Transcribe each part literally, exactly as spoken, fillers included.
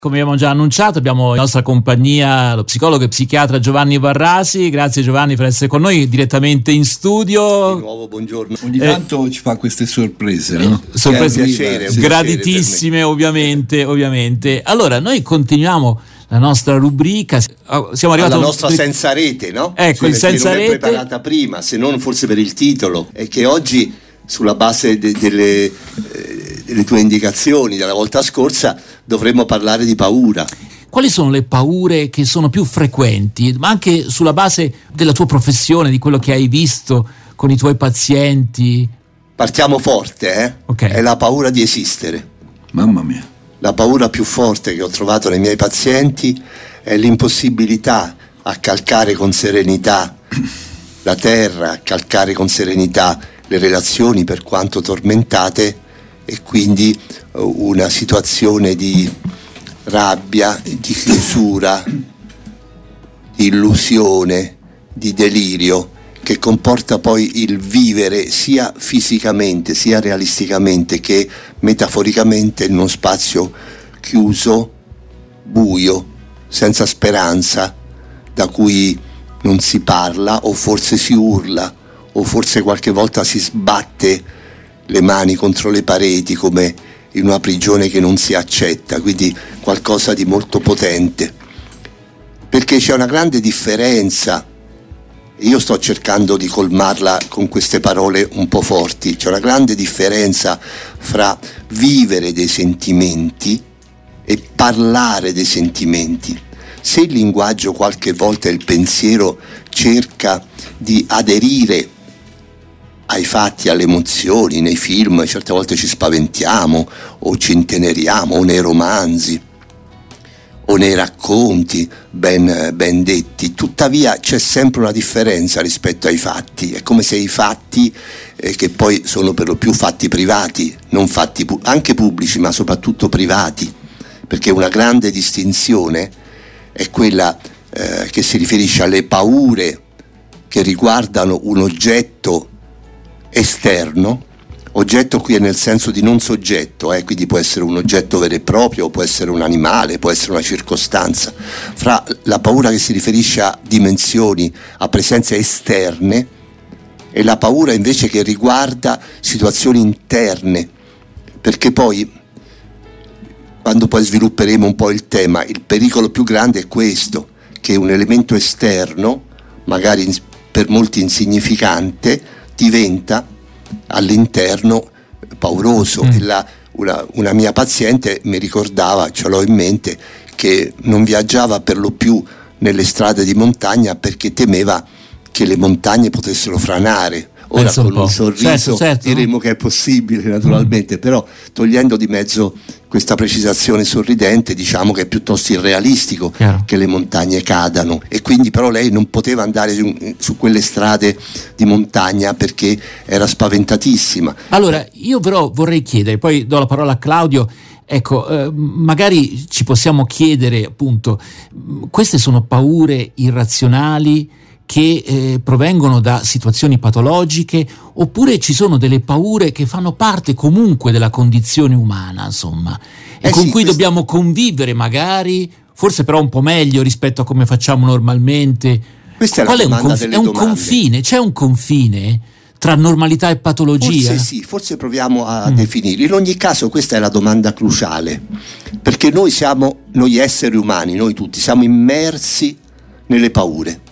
Come abbiamo già annunciato, abbiamo in nostra compagnia lo psicologo e psichiatra Giovanni Varrasi. Grazie Giovanni per essere con noi direttamente in studio. Di nuovo buongiorno. Ogni Eh, tanto ci fa queste sorprese, no? Sorprese piacere, graditissime, ovviamente, ovviamente. Allora, noi continuiamo la nostra rubrica. Siamo arrivati alla a un... nostra senza rete, no? Ecco, il Cioè, senza non è rete. preparata prima, se non forse per il titolo, e che oggi sulla base de- delle, eh, delle tue indicazioni della volta scorsa dovremmo parlare di paura. Quali sono le paure che sono più frequenti, ma anche sulla base della tua professione, di quello che hai visto con i tuoi pazienti? Partiamo forte, eh? Ok. È la paura di esistere. Mamma mia. La paura più forte che ho trovato nei miei pazienti è l'impossibilità a calcare con serenità la terra, a calcare con serenità le relazioni per quanto tormentate, e quindi una situazione di rabbia, di chiusura, di illusione, di delirio, che comporta poi il vivere sia fisicamente sia realisticamente che metaforicamente in uno spazio chiuso, buio, senza speranza, da cui non si parla o forse si urla o forse qualche volta si sbatte le mani contro le pareti come in una prigione che non si accetta, quindi qualcosa di molto potente, perché c'è una grande differenza. Io sto cercando di colmarla con queste parole un po' forti. C'è una grande differenza fra vivere dei sentimenti e parlare dei sentimenti. Se il linguaggio qualche volta e il pensiero cerca di aderire ai fatti, alle emozioni, nei film certe volte ci spaventiamo o ci inteneriamo, o nei romanzi o nei racconti ben, ben detti, tuttavia c'è sempre una differenza rispetto ai fatti. È come se i fatti, eh, che poi sono per lo più fatti privati, non fatti pu- anche pubblici, ma soprattutto privati, perché una grande distinzione è quella eh, che si riferisce alle paure che riguardano un oggetto esterno. Oggetto qui è nel senso di non soggetto, eh, quindi può essere un oggetto vero e proprio, può essere un animale, può essere una circostanza. Fra la paura che si riferisce a dimensioni, a presenze esterne, e la paura invece che riguarda situazioni interne, perché poi quando poi svilupperemo un po' il tema, il pericolo più grande è questo, che un elemento esterno, magari per molti insignificante, diventa all'interno pauroso. Mm. E la, una, una mia paziente mi ricordava, ce l'ho in mente, che non viaggiava per lo più nelle strade di montagna perché temeva che le montagne potessero franare. Ora Penso un con un po'. sorriso Certo, certo. diremo che è possibile, naturalmente, mm. però togliendo di mezzo questa precisazione sorridente, diciamo che è piuttosto irrealistico Chiaro. che le montagne cadano, e quindi però lei non poteva andare su, su quelle strade di montagna perché era spaventatissima. Allora, io però vorrei chiedere, poi do la parola a Claudio. Ecco, eh, magari ci possiamo chiedere, appunto, queste sono paure irrazionali che eh, provengono da situazioni patologiche, oppure ci sono delle paure che fanno parte comunque della condizione umana, insomma, e Eh con sì, cui questo... dobbiamo convivere magari, forse però un po' meglio rispetto a come facciamo normalmente. Questa è Qual la è un, domanda conf- delle è un domande. confine? C'è un confine tra normalità e patologia? Forse sì, forse proviamo a Mm. definirlo. In ogni caso questa è la domanda cruciale, perché noi siamo, noi esseri umani, noi tutti, siamo immersi nelle paure.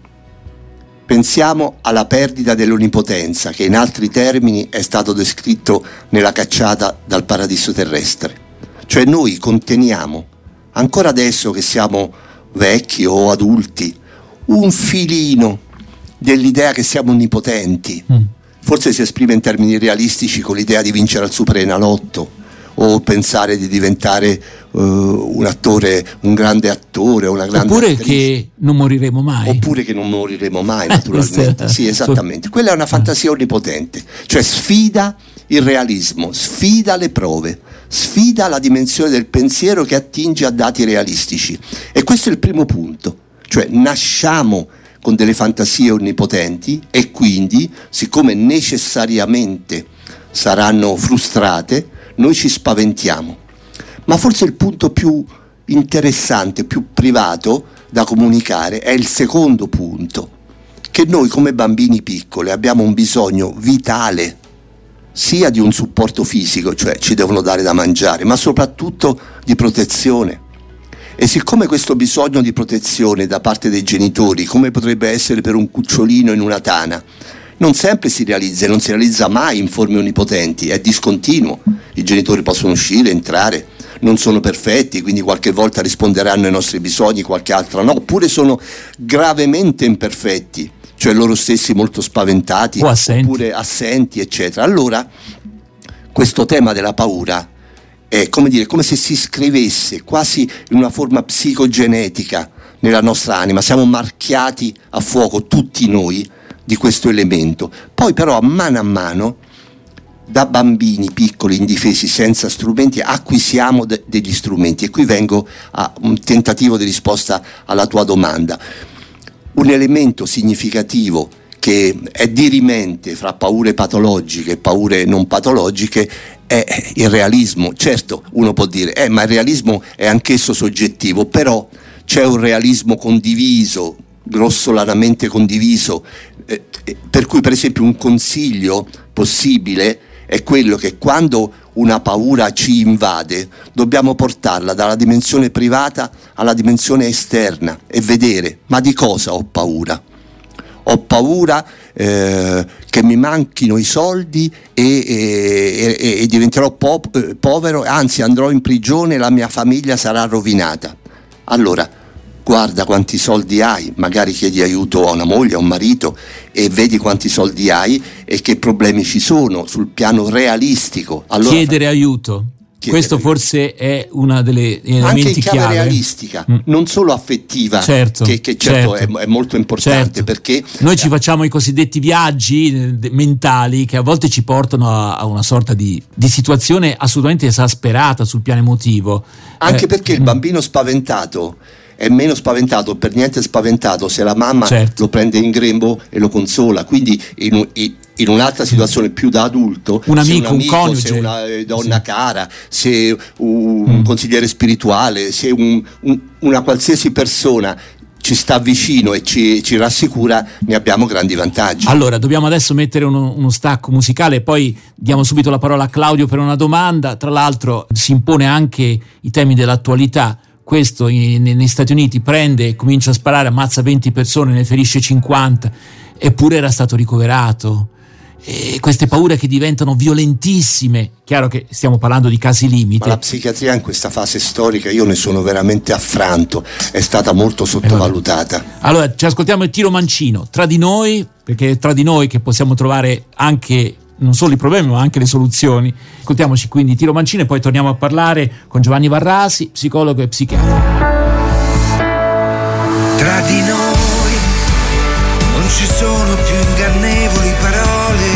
Pensiamo alla perdita dell'onnipotenza, che in altri termini è stato descritto nella cacciata dal paradiso terrestre. Cioè noi conteniamo, ancora adesso che siamo vecchi o adulti, un filino dell'idea che siamo onnipotenti. Mm. Forse si esprime in termini realistici con l'idea di vincere al Superenalotto, o pensare di diventare uh, un attore, un grande attore o una grande Oppure attrice. che non moriremo mai. Oppure che non moriremo mai, Eh, naturalmente. questa- Sì, esattamente. Quella è una fantasia onnipotente, cioè sfida il realismo, sfida le prove, sfida la dimensione del pensiero che attinge a dati realistici. E questo è il primo punto, cioè nasciamo con delle fantasie onnipotenti e quindi, siccome necessariamente saranno frustrate, noi ci spaventiamo. Ma forse il punto più interessante, più privato da comunicare è il secondo punto, che noi come bambini piccoli abbiamo un bisogno vitale sia di un supporto fisico, cioè ci devono dare da mangiare, ma soprattutto di protezione. E siccome questo bisogno di protezione da parte dei genitori, come potrebbe essere per un cucciolino in una tana, non sempre si realizza e non si realizza mai in forme onnipotenti, è discontinuo. I genitori possono uscire, entrare, non sono perfetti, quindi qualche volta risponderanno ai nostri bisogni, qualche altra no, oppure sono gravemente imperfetti, cioè loro stessi molto spaventati, o assenti. oppure assenti, eccetera. Allora, questo tema della paura è come dire, come se si scrivesse quasi in una forma psicogenetica nella nostra anima. Siamo marchiati a fuoco tutti noi di questo elemento. Poi però a mano a mano, da bambini piccoli, indifesi, senza strumenti, acquisiamo de- degli strumenti. E qui vengo a un tentativo di risposta alla tua domanda. Un elemento significativo che è dirimente fra paure patologiche e paure non patologiche è il realismo. Certo, uno può dire, eh, ma il realismo è anch'esso soggettivo, però c'è un realismo condiviso, grossolanamente condiviso, eh, per cui per esempio un consiglio possibile è quello che quando una paura ci invade dobbiamo portarla dalla dimensione privata alla dimensione esterna e vedere, ma di cosa ho paura? Ho paura eh, che mi manchino i soldi e, e, e, e diventerò po- povero, anzi andrò in prigione e la mia famiglia sarà rovinata. Allora, guarda quanti soldi hai, magari chiedi aiuto a una moglie, a un marito e vedi quanti soldi hai e che problemi ci sono sul piano realistico. Allora, chiedere aiuto. Questo aiuto. Forse è una delle elementi anche in chiave chiave. realistica, mm. non solo affettiva, certo, che, che certo, certo. È, è molto importante, certo. Perché noi ci facciamo i cosiddetti viaggi eh, mentali che a volte ci portano a, a una sorta di, di situazione assolutamente esasperata sul piano emotivo. Anche eh, perché il bambino spaventato è meno spaventato, per niente spaventato se la mamma certo. lo prende in grembo e lo consola, quindi in, in, in un'altra situazione più da adulto, un amico, se un, amico, un coniuge, se una donna sì. cara, se un mm. consigliere spirituale, se un, un, una qualsiasi persona ci sta vicino e ci, ci rassicura, ne abbiamo grandi vantaggi. Allora, dobbiamo adesso mettere uno, uno stacco musicale, poi diamo subito la parola a Claudio per una domanda. Tra l'altro si impone anche i temi dell'attualità. Questo in, negli Stati Uniti prende, comincia a sparare, ammazza venti persone, ne ferisce cinquanta, eppure era stato ricoverato. E queste paure che diventano violentissime, chiaro che stiamo parlando di casi limite. Ma la psichiatria in questa fase storica, io ne sono veramente affranto, è stata molto sottovalutata. Allora ci ascoltiamo il Tiro Mancino, Tra di noi, perché è tra di noi che possiamo trovare anche non solo i problemi ma anche le soluzioni. Ascoltiamoci quindi Tiro Mancino e poi torniamo a parlare con Giovanni Varrasi, psicologo e psichiatra. Tra di noi non ci sono più ingannevoli parole,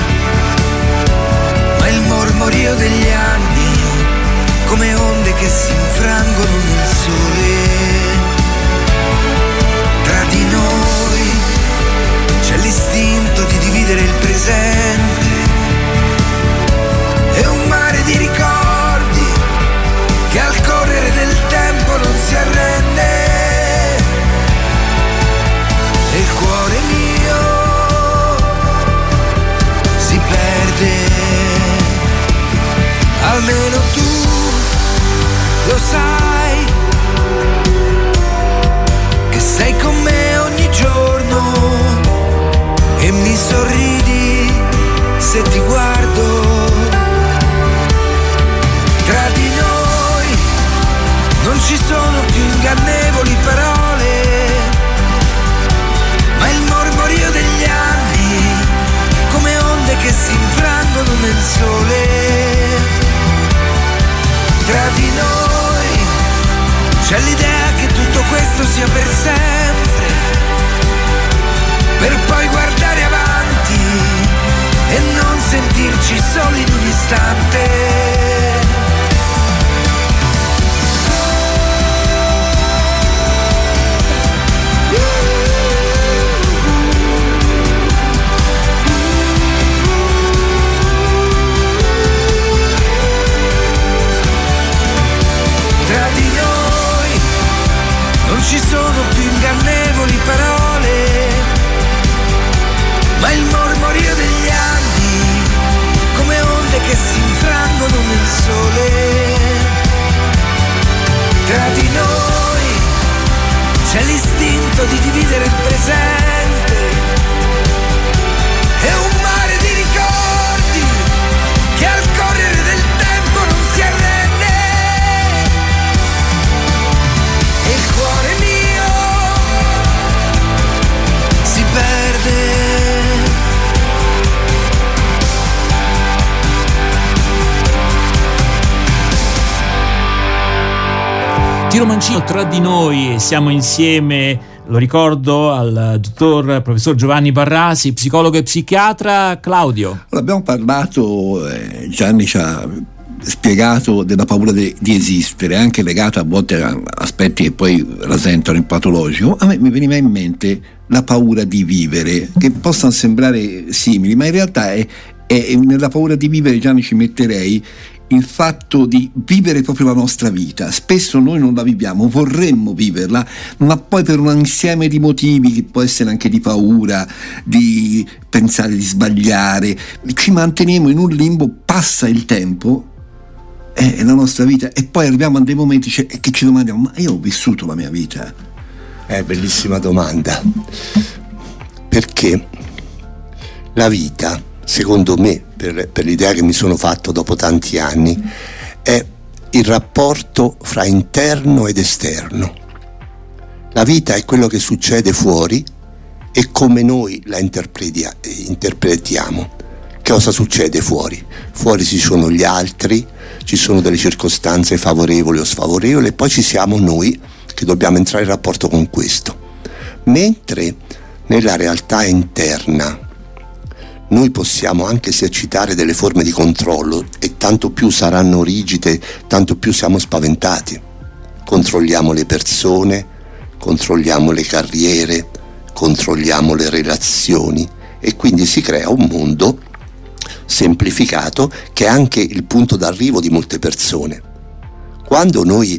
ma il mormorio degli anni come onde che si infrangono nel sole. Tra di noi c'è l'istinto di dividere il presente e un mare di ricordi che al correre del tempo non si arrende. E il cuore mio si perde. Almeno tu lo sai che sei con me ogni giorno e mi sorridi se ti guardo. Tra di noi non ci sono più ingannevoli parole, ma il mormorio degli anni come onde che si infrangono nel sole. Tra di noi c'è l'idea che tutto questo sia per sempre, per poi guardare avanti e non sentirci soli in un istante. Tra di noi sento di dividere il presente. È un mare di ricordi che al correre del tempo non si arrende. E il cuore mio si perde. Tiro Mancino, tra di noi siamo insieme, lo ricordo, al dottor professor Giovanni Barrasi, psicologo e psichiatra. Claudio. Allora, abbiamo parlato, eh, Gianni ci ha spiegato della paura de, di esistere, anche legata a volte a aspetti che poi rasentano il patologico. A me mi veniva in mente la paura di vivere, che possono sembrare simili, ma in realtà è, è nella paura di vivere, Gianni, ci metterei il fatto di vivere proprio la nostra vita. Spesso noi non la viviamo, vorremmo viverla, ma poi per un insieme di motivi, che può essere anche di paura, di pensare di sbagliare, ci manteniamo in un limbo, passa il tempo, è la nostra vita, e poi arriviamo a dei momenti che ci domandiamo: ma io ho vissuto la mia vita? È bellissima domanda, perché la vita, secondo me, per, per l'idea che mi sono fatto dopo tanti anni, è il rapporto fra interno ed esterno. La vita è quello che succede fuori e come noi la interpretia- interpretiamo. Che cosa succede fuori? Fuori ci sono gli altri, ci sono delle circostanze favorevoli o sfavorevoli, e poi ci siamo noi che dobbiamo entrare in rapporto con questo. Mentre nella realtà interna noi possiamo anche esercitare delle forme di controllo, e tanto più saranno rigide, tanto più siamo spaventati. Controlliamo le persone, controlliamo le carriere, controlliamo le relazioni, e quindi si crea un mondo semplificato che è anche il punto d'arrivo di molte persone. Quando noi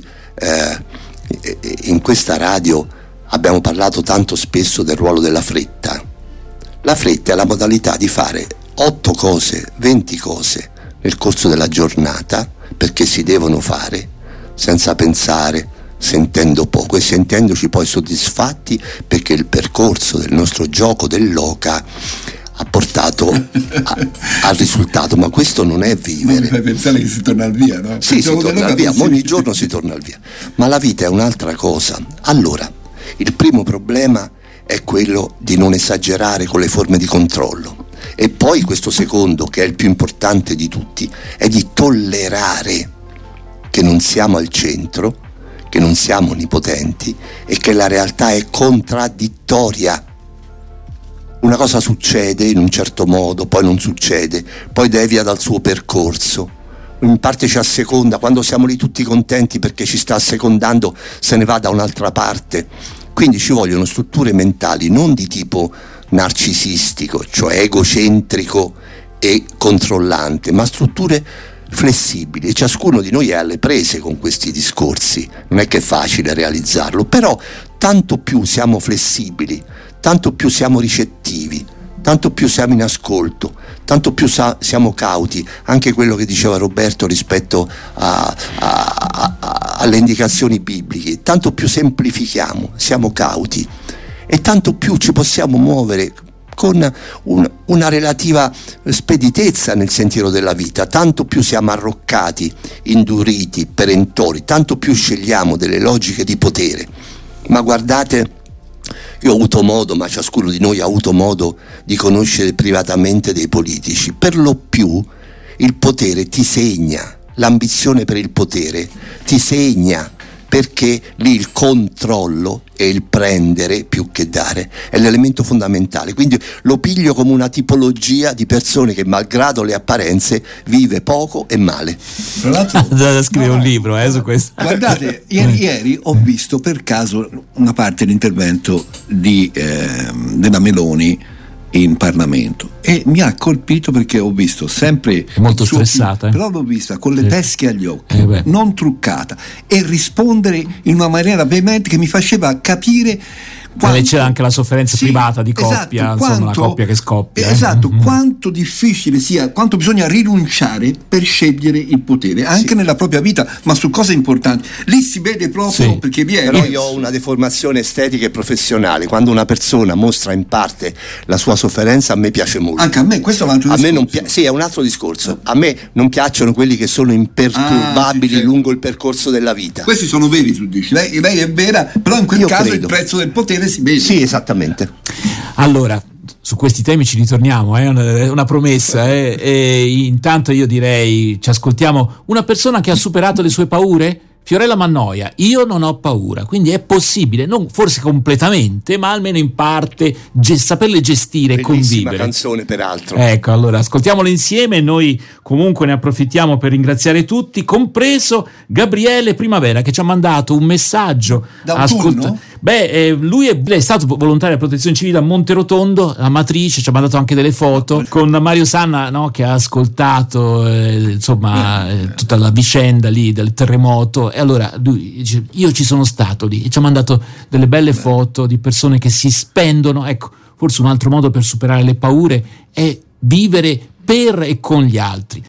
eh, in questa radio abbiamo parlato tanto spesso del ruolo della fretta, la fretta è la modalità di fare otto cose, venti cose nel corso della giornata, perché si devono fare, senza pensare, sentendo poco, e sentendoci poi soddisfatti perché il percorso del nostro gioco dell'oca ha portato a, al risultato. Ma questo non è vivere. Non fai pensare che si torna al via, no? Sì, si torna al via, ma ogni giorno si torna al via. Ma la vita è un'altra cosa. Allora, il primo problema è quello di non esagerare con le forme di controllo, e poi questo secondo, che è il più importante di tutti, è di tollerare che non siamo al centro, che non siamo onnipotenti e che la realtà è contraddittoria. Una cosa succede in un certo modo, poi non succede, poi devia dal suo percorso, in parte ci asseconda. Quando siamo lì tutti contenti perché ci sta assecondando, se ne va da un'altra parte. Quindi ci vogliono strutture mentali non di tipo narcisistico, cioè egocentrico e controllante, ma strutture flessibili, e ciascuno di noi è alle prese con questi discorsi. Non è che è facile realizzarlo, però tanto più siamo flessibili, tanto più siamo ricettivi, tanto più siamo in ascolto, tanto più sa- siamo cauti. Anche quello che diceva Roberto rispetto a, a, a, alle indicazioni bibliche, tanto più semplifichiamo, siamo cauti, e tanto più ci possiamo muovere con un, una relativa speditezza nel sentiero della vita, tanto più siamo arroccati, induriti, perentori, tanto più scegliamo delle logiche di potere. Ma guardate, io ho avuto modo, ma ciascuno di noi ha avuto modo di conoscere privatamente dei politici. Per lo più il potere ti segna, l'ambizione per il potere ti segna, perché lì il controllo e il prendere più che dare è l'elemento fondamentale. Quindi lo piglio come una tipologia di persone che, malgrado le apparenze, vive poco e male. Tra l'altro da scrivere un libro eh, su questo. Guardate, ieri, ieri ho visto per caso una parte dell'intervento di, eh, della Meloni in Parlamento, e mi ha colpito perché ho visto sempre è molto stressata, eh? Però l'ho vista con le sì. pesche agli occhi, eh non truccata, e rispondere in una maniera veemente che mi faceva capire Quanto, c'è anche la sofferenza sì, privata di coppia, esatto, insomma, quanto, la coppia che scoppia. Esatto, eh. quanto difficile sia, quanto bisogna rinunciare per scegliere il potere, anche sì. nella propria vita, ma su cose importanti. Lì si vede proprio sì. perché viene. Però io ho una deformazione estetica e professionale. Quando una persona mostra in parte la sua sofferenza, a me piace molto. Anche a me, questo è un altro a discorso. Me non pi- sì, è un altro discorso. A me non piacciono quelli che sono imperturbabili ah, sì, certo. lungo il percorso della vita. Questi sono veri, tu dici. Lei, lei è vera, però in quel io caso credo. Il prezzo del potere si vede. Sì, esattamente. Allora, su questi temi ci ritorniamo, è eh? una promessa. Eh? E intanto io direi, ci ascoltiamo una persona che ha superato le sue paure? Fiorella Mannoia, io non ho paura, quindi è possibile, non forse completamente, ma almeno in parte ge- saperle gestire e convivere. Canzone peraltro. Ecco, allora ascoltiamole insieme e noi comunque ne approfittiamo per ringraziare tutti, compreso Gabriele Primavera che ci ha mandato un messaggio. Da un turno? Beh, eh, lui è, è stato volontario della protezione civile a Monterotondo, la matrice, ci ha mandato anche delle foto con Mario Sanna, no, che ha ascoltato eh, insomma eh, tutta la vicenda lì del terremoto. E allora lui dice, io ci sono stato lì, e ci ha mandato delle belle foto di persone che si spendono. Ecco, forse un altro modo per superare le paure è vivere per e con gli altri.